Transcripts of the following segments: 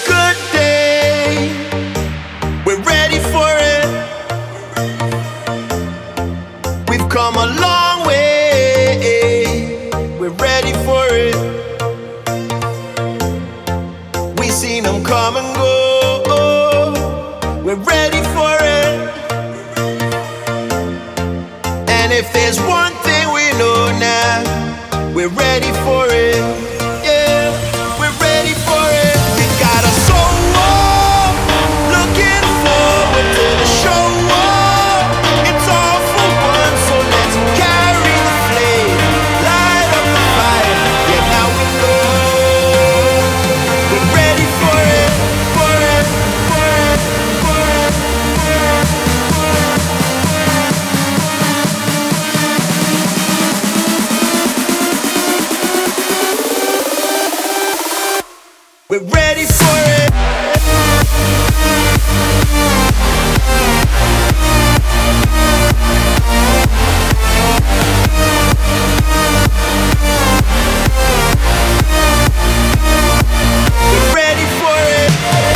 good day. We're ready for it. We've come a long way. We're ready for it. We seen them come and go. We're ready for it. And if there's one thing we know now, we're ready for it. Yeah, we're ready for it. We got a soul, looking forward to the show. It's all for one, so let's carry the flame, light up the fire. Yeah, now we know we're ready for it, for it, for it, for it, for it, we're ready for it. We're ready for it.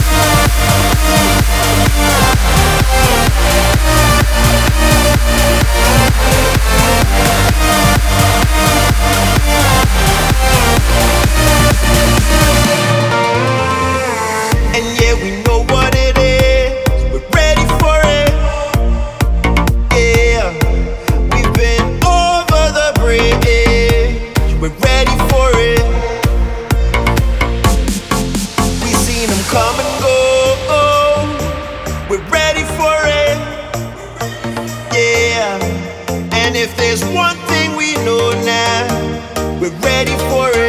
And yeah, we know what it is. We're ready for it. Yeah, we've been over the bridge. We're ready for it. We seen them come and go. We're ready for it. Yeah, and if there's one thing we know now, we're ready for it.